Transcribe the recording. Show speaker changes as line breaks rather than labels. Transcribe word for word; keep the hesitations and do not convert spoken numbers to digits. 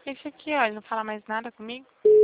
Esse aqui, ó, ele não fala mais nada comigo.